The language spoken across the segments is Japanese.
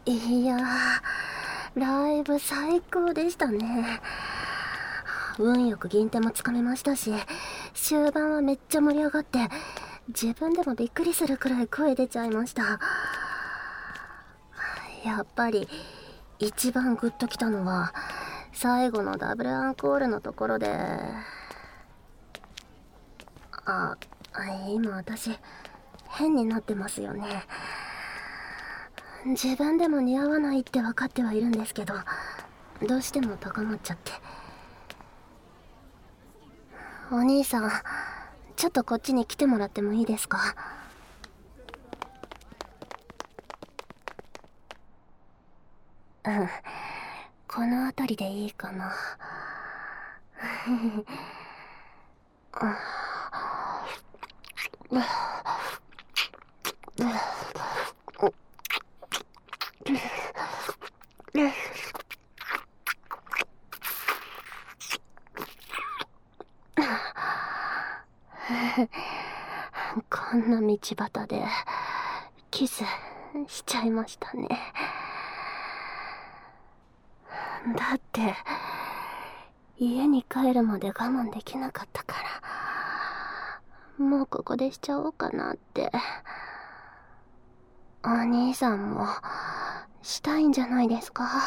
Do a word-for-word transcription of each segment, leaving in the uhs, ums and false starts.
いやー、ライブ最高でしたね。運よく銀手もつかめましたし、終盤はめっちゃ盛り上がって、自分でもびっくりするくらい声出ちゃいました。やっぱり一番グッときたのは最後のダブルアンコールのところで、あ、今私変になってますよね。自分でも似合わないって分かってはいるんですけど、どうしても高まっちゃって。お兄さん、ちょっとこっちに来てもらってもいいですか？うん、この辺りでいいかな。こんな道端でキスしちゃいましたね。だって家に帰るまで我慢できなかったから、もうここでしちゃおうかなって。お兄さんもしたいんじゃないですか？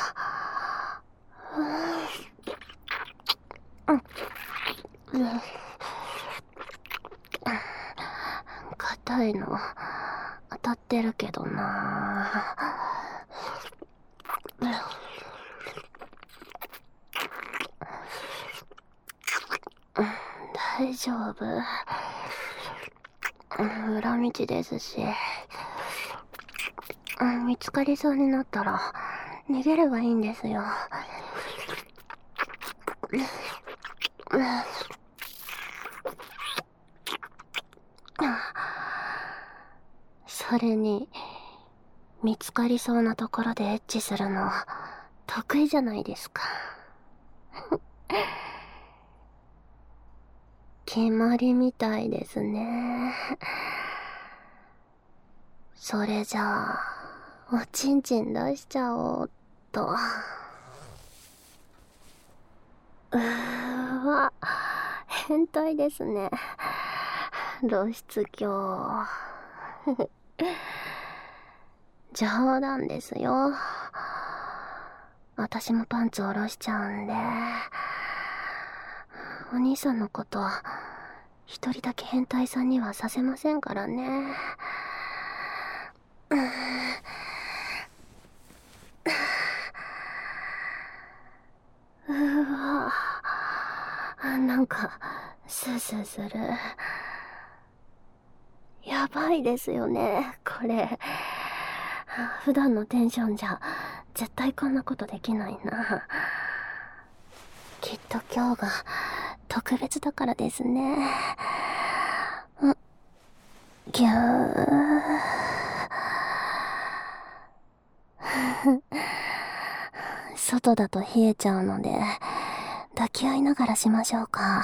硬いの当たってるけどな。大丈夫。裏道ですし、見つかりそうになったら逃げればいいんですよ。それに見つかりそうなところでエッチするの得意じゃないですか。決まりみたいですね。それじゃあおちんちん出しちゃおうっと。うーわ、変態ですね、露出狂。冗談ですよ。私もパンツ下ろしちゃうんで。お兄さんのこと一人だけ変態さんにはさせませんからね。うわ、なんかスースーする。やばいですよねこれ。普段のテンションじゃ絶対こんなことできないな。きっと今日が特別だからですね。ん、ぎゅー。外だと冷えちゃうので抱き合いながらしましょうか。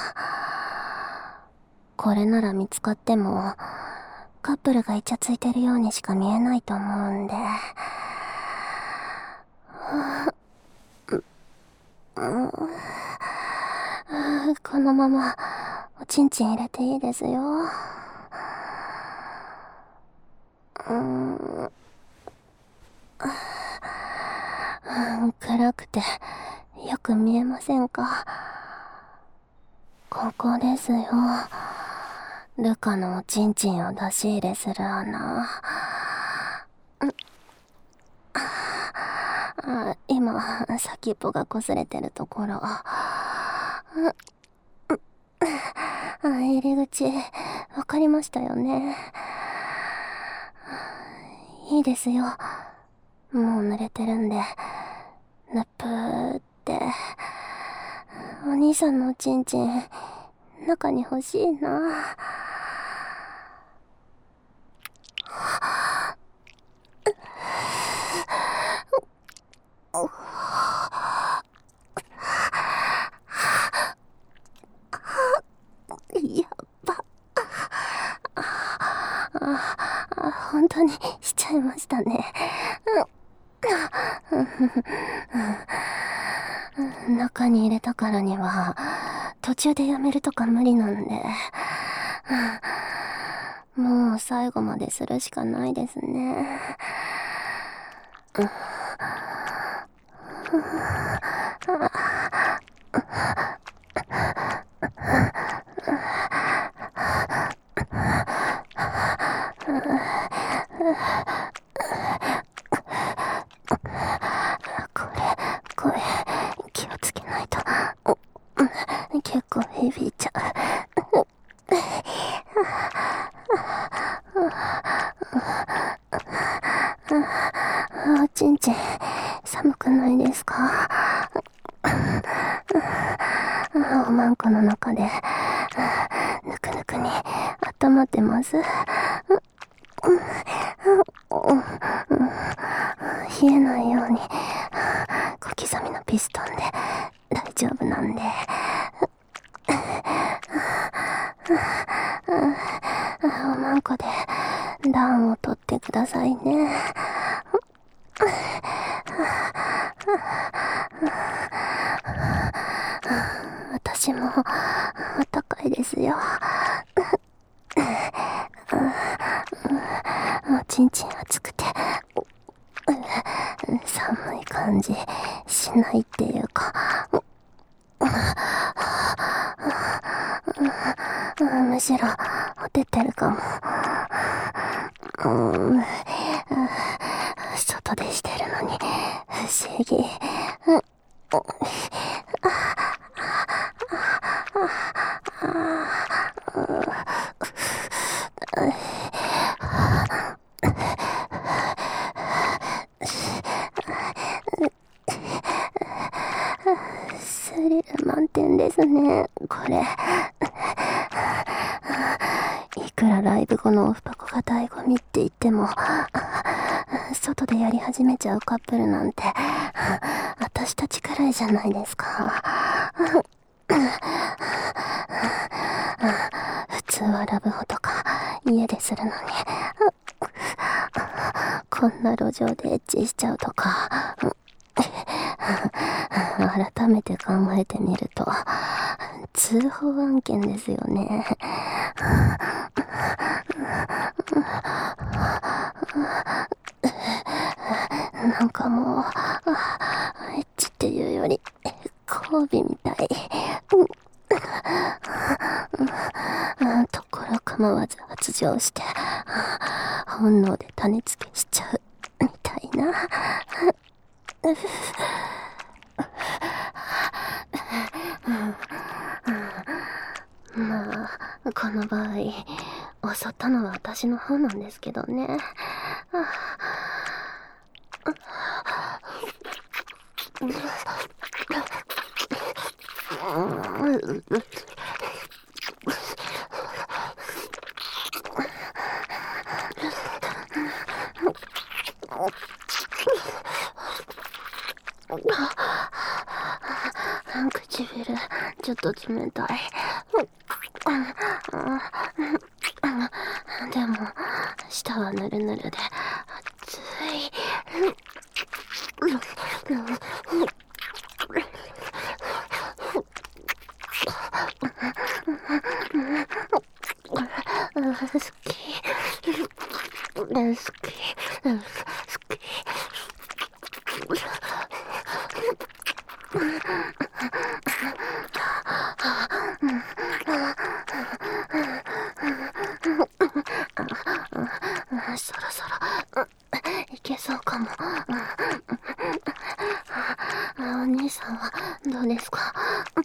これなら見つかってもカップルがイチャついてるようにしか見えないと思うんで。このままおちんちん入れていいですよ。うーん、暗くてよく見えませんか？ここですよ、ルカのおちんちんを出し入れする穴。あ、今先っぽが擦れてるところ。入り口わかりましたよね。いいですよ、もう濡れてるんで。ぬっぷーって。お兄さんのおちんちん中に欲しいな。やっば。あ、本当にしちゃいましたね。 中に入れたからには途中でやめるとか無理なんで、もう最後までするしかないですね。これ、これ、気をつけないと。結構響いちゃう。おちんちん、寒くないですか？おまんこの中で、ぬくぬくに温まってます。冷えないように小刻みのピストンで大丈夫なんで。おまんこで暖を取ってくださいね。私もあったかいですよ。おちんちん熱くて寒い感じしないっていうか、むしろほてってるかも。うん、外でしてるのに不思議。スリル満点ですね、これ。いくらライブ後のオフパコが醍醐味って言っても、外でやり始めちゃうカップルなんて私たちくらいじゃないですか。普通はラブホとか家でするのに、こんな路上でエッチしちゃうとか、改めて考えてみると通報案件ですよね。なんかもうエッチっていうより交尾みたい。ところ構わず発情して本能で種付けしちゃうみたいな。まあこの場合襲ったのは私の方なんですけどね。唇ちょっと冷たい。でも舌はぬるぬるで熱い。好き好き好き。そろそろいけそうかも。お兄さんはどうですか？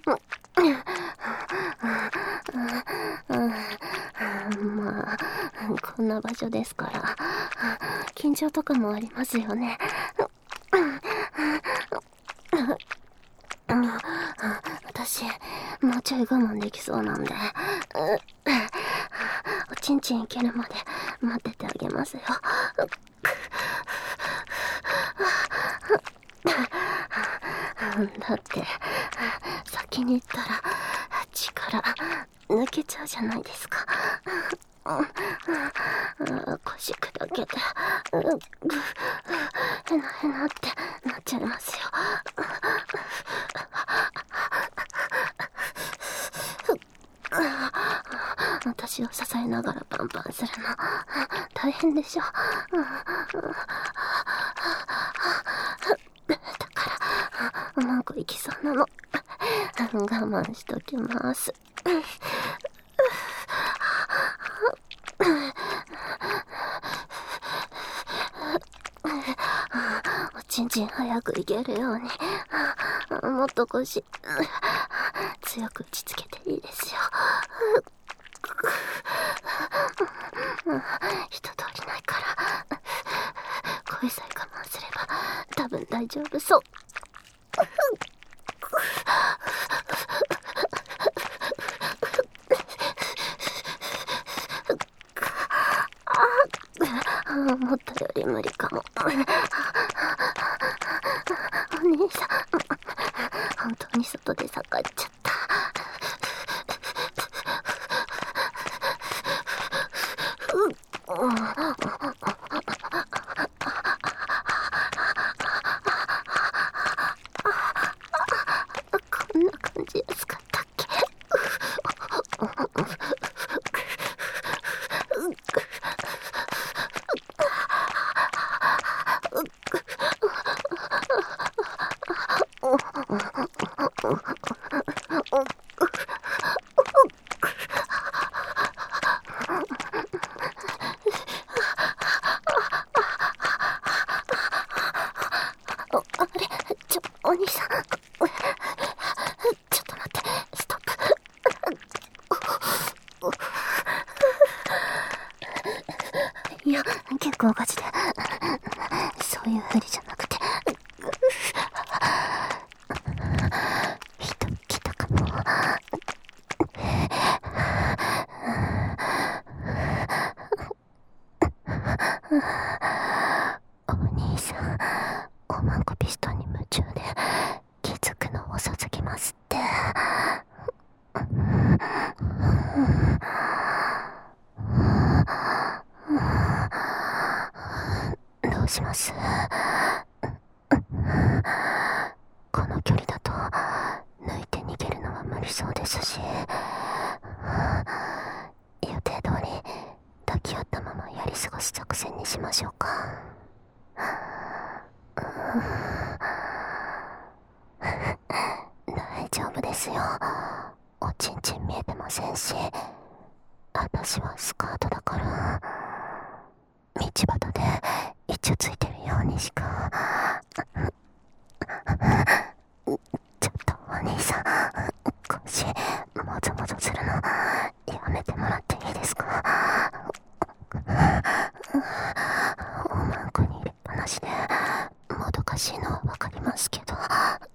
まあこんな場所ですから緊張とかもありますよね。私もうちょい我慢できそうなんで、おちんちんいけるまで待っててあげますよ。だって先に行ったら力抜けちゃうじゃないですか。腰砕けてへなへなってなっちゃいますよ。私を支えながらパンパンするの大変でしょ。だからマンコ行きそうなの。我慢しときます。おちんちん早くいけるようにもっと腰強く打ちつけていいですよ。一通りないから声さえ我慢すれば多分大丈夫そう。思ったより無理かも。お兄さん本当に外で下がっちゃった。こんな感じ安かったっけ。あれ、ちょ、お兄さん、ちょっと待って、ストップ。いや、結構ガチで、そういうふりじゃなくて、人来たかも。お兄さん、おまんこピストンに夢中で気づくの遅すぎますって。どうします？この距離だと抜いて逃げるのは無理そうですし、予定通り抱き合ったままやり過ごす作戦にしましょうか。大丈夫ですよ。おちんちん見えてませんし、私はスカートだから道端で一応ついてるようにしか。ちょっとお兄さん、腰もぞもぞするのやめてもらっていいですか。おまんこに入れっぱなしでもどかしいのはわかりますけど、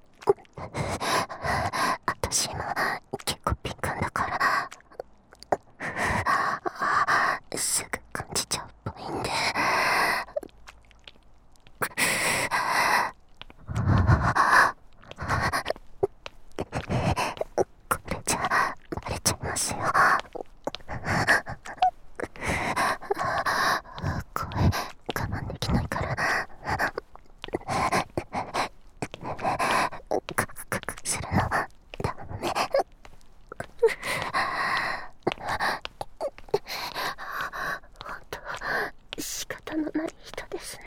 私今結構敏感だからすぐ感じちゃうっぽいんで。これじゃバレちゃいますよ。声我慢できないからカクカクするのダメ。ほんと仕方のない人ですね。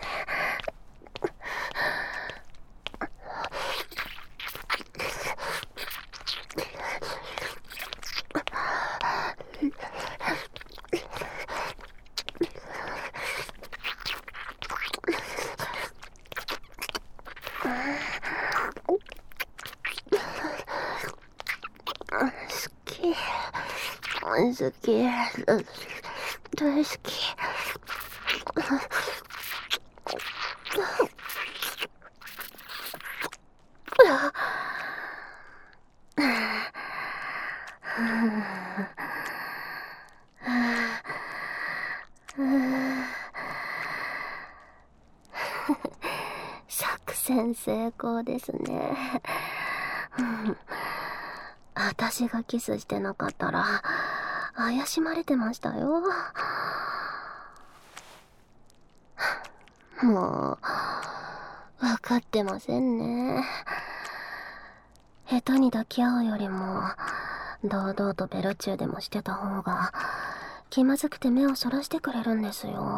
好き好き大好き。作戦成功ですね。私がキスしてなかったら怪しまれてましたよ。もうわかってませんね。下手に抱き合うよりも堂々とベロチューでもしてた方が気まずくて目をそらしてくれるんですよ。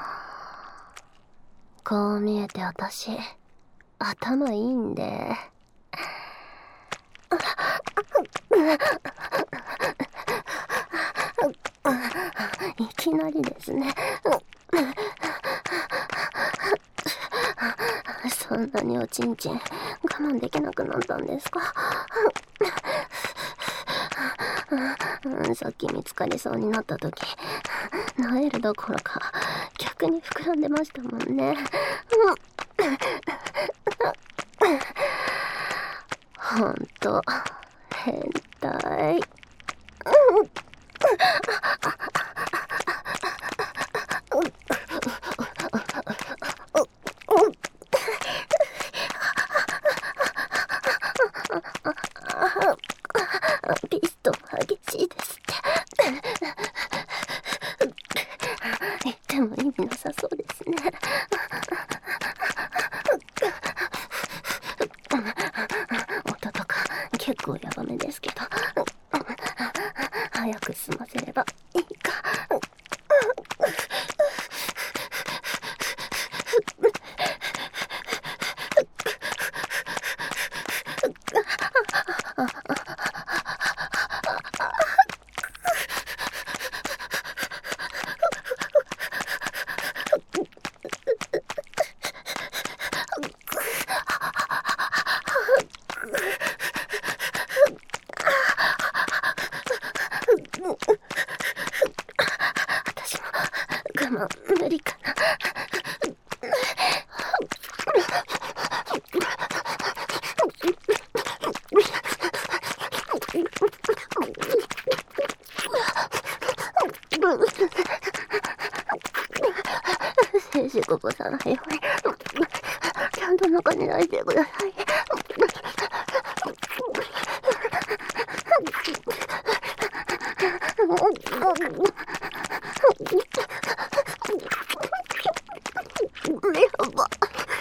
こう見えて私頭いいんで。いきなりですね。そんなにおちんちん我慢できなくなったんですか？さっき見つかりそうになった時、萎えるどころか逆に膨らんでましたもんね。ほんと変態。ピストン激しいですって言っても意味なさそうですね。音とか結構ヤバめですけど、早く済ませればいいか。私も我慢無理かな。静止こぼさないようにちゃんと中に入ってください。やば。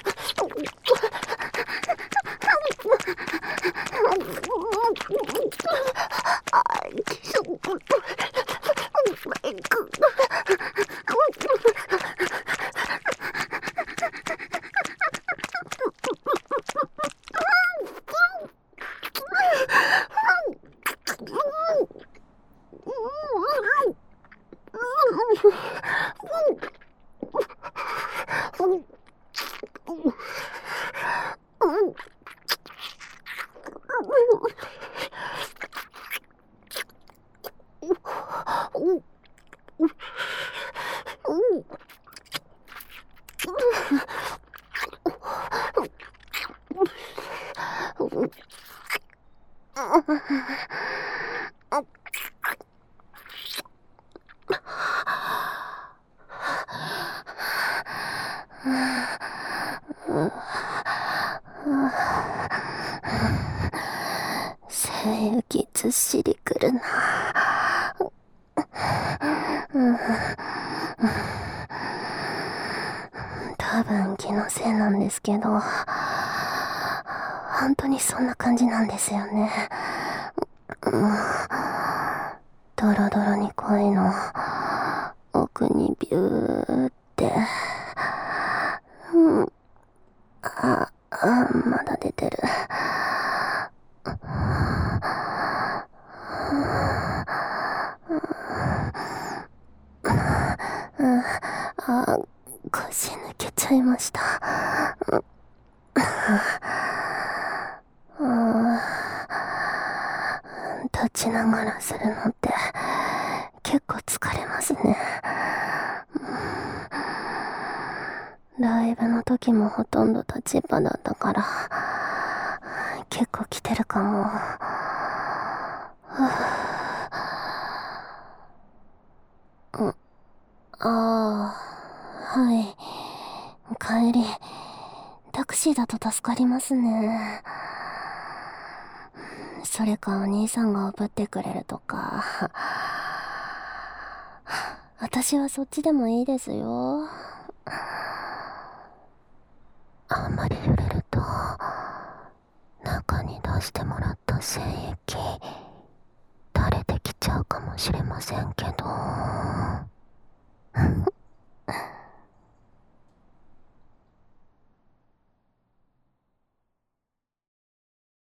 精液ずっしりくるな。多分気のせいなんですけど、本当にそんな感じなんですよね。ドロドロに濃いの奥にビューって、うん、ああまだ出てる。あ、腰抜けちゃいました。立ちながらするのって結構疲れますね。ライブの時もほとんど立ちっぱだったから結構来てるかも。ああ、はい。帰りタクシーだと助かりますね。それかお兄さんがおぶってくれるとか。私はそっちでもいいですよ。あんまりうるかしてもらった精液垂れてきちゃうかもしれませんけど